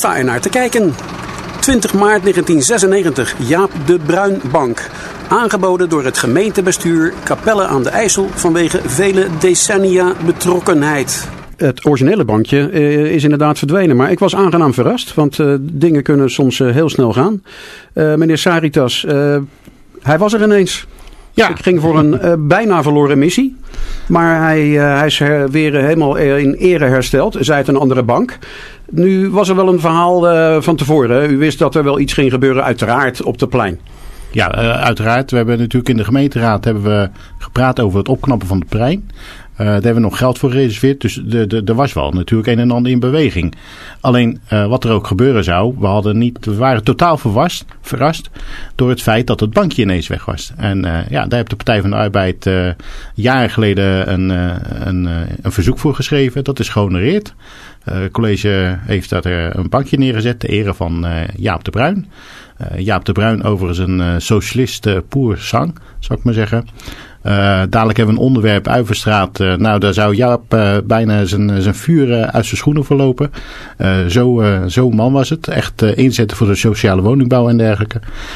sta er naar te kijken. 20 maart 1996, Jaap de Bruin Bank. Aangeboden door het gemeentebestuur Capelle aan de IJssel vanwege vele decennia betrokkenheid. Het originele bankje is inderdaad verdwenen, maar ik was aangenaam verrast, want dingen kunnen soms heel snel gaan. Meneer Saritas, hij was er ineens. Ja. Ik ging voor een bijna verloren missie, maar hij is weer helemaal in ere hersteld. Zij het een andere bank. Nu was er wel een verhaal van tevoren. U wist dat er wel iets ging gebeuren, uiteraard, op de plein. Ja, uiteraard. We hebben natuurlijk in de gemeenteraad gepraat over het opknappen van de plein. Daar hebben we nog geld voor gereserveerd. Dus er was wel natuurlijk een en ander in beweging. Alleen wat er ook gebeuren zou. We waren totaal verrast door het feit dat het bankje ineens weg was. En daar heeft de Partij van de Arbeid jaren geleden een verzoek voor geschreven. Dat is gehonoreerd. Het college heeft daar een bankje neergezet ter ere van Jaap de Bruin. Jaap de Bruin overigens een socialist poer sang, zou ik maar zeggen. Dadelijk hebben we een onderwerp, Uiverstraat. Daar zou Jaap bijna zijn vuur uit zijn schoenen verlopen. Zo'n man was het. Echt inzetten voor de sociale woningbouw en dergelijke.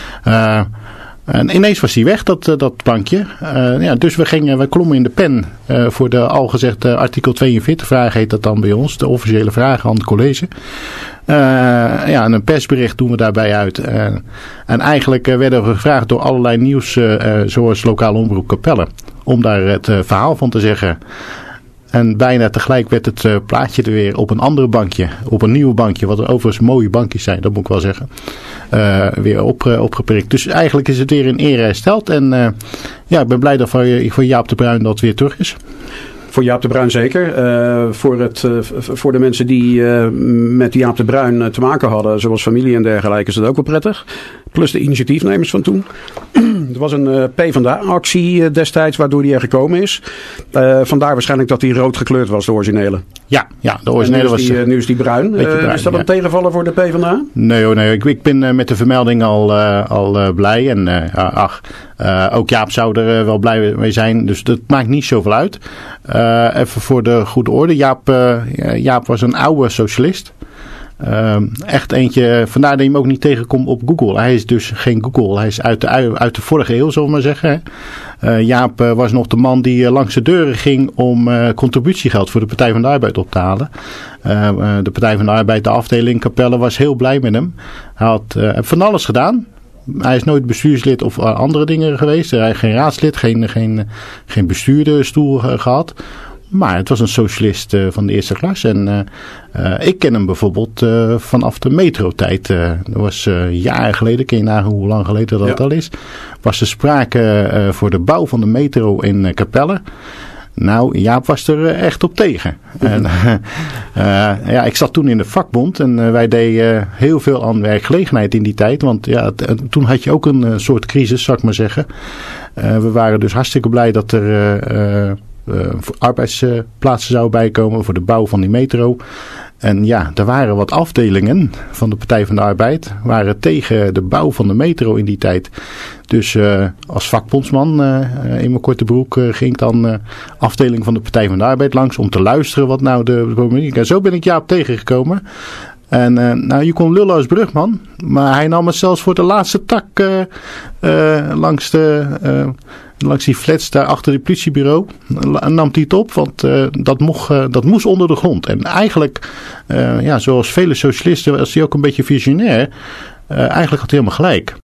En ineens was hij weg, dat bankje. Dus we klommen in de pen voor de al gezegde artikel 42 vraag heet dat dan bij ons. De officiële vragen aan het college. En een persbericht doen we daarbij uit. En eigenlijk werden we gevraagd door allerlei nieuws, zoals lokale omroep Capelle, om daar het verhaal van te zeggen. En bijna tegelijk werd het plaatje er weer op een andere bankje. Op een nieuw bankje. Wat er overigens mooie bankjes zijn. Dat moet ik wel zeggen. Weer opgeprikt. Dus eigenlijk is het weer in ere hersteld. En ik ben blij dat voor Jaap de Bruin dat weer terug is. Voor Jaap de Bruin zeker. Voor de mensen die met Jaap de Bruin te maken hadden. Zoals familie en dergelijke is dat ook wel prettig. Plus de initiatiefnemers van toen. Er was een PvdA-actie destijds waardoor die er gekomen is. Vandaar waarschijnlijk dat die rood gekleurd was, de originele. Ja, de originele was... Nu is die bruin. Is dat een tegenvaller voor de PvdA? Nee. Ik ben met de vermelding al blij. En ook Jaap zou er wel blij mee zijn. Dus dat maakt niet zoveel uit. Even voor de goede orde. Jaap was een oude socialist. Echt eentje, vandaar dat je hem ook niet tegenkomt op Google. Hij is dus geen Google, hij is uit de vorige eeuw, zullen we maar zeggen. Jaap was nog de man die langs de deuren ging om contributiegeld voor de Partij van de Arbeid op te halen. De Partij van de Arbeid, de afdeling Capelle, was heel blij met hem. Hij had van alles gedaan. Hij is nooit bestuurslid of andere dingen geweest. Hij heeft geen raadslid, geen bestuurderstoel gehad. Maar het was een socialist van de eerste klas. En ik ken hem bijvoorbeeld vanaf de metrotijd. Dat was jaren geleden. Kun je nagaan hoe lang geleden dat al is. Was er sprake voor de bouw van de metro in Capelle. Nou, Jaap was er echt op tegen. En, ik zat toen in de vakbond en wij deden heel veel aan werkgelegenheid in die tijd. Want toen had je ook een soort crisis, zou ik maar zeggen. We waren dus hartstikke blij dat er arbeidsplaatsen zouden bijkomen voor de bouw van die metro. En er waren wat afdelingen van de Partij van de Arbeid waren tegen de bouw van de metro in die tijd. Dus als vakbondsman in mijn korte broek ging ik dan afdeling van de Partij van de Arbeid langs om te luisteren wat nou de problematiek. En zo ben ik Jaap tegengekomen. En je kon lullen als brugman, maar hij nam het zelfs voor de laatste tak langs die flats daar achter het politiebureau. Nam hij het op, want dat moest onder de grond. En eigenlijk, zoals vele socialisten, was hij ook een beetje visionair. Eigenlijk had hij helemaal gelijk.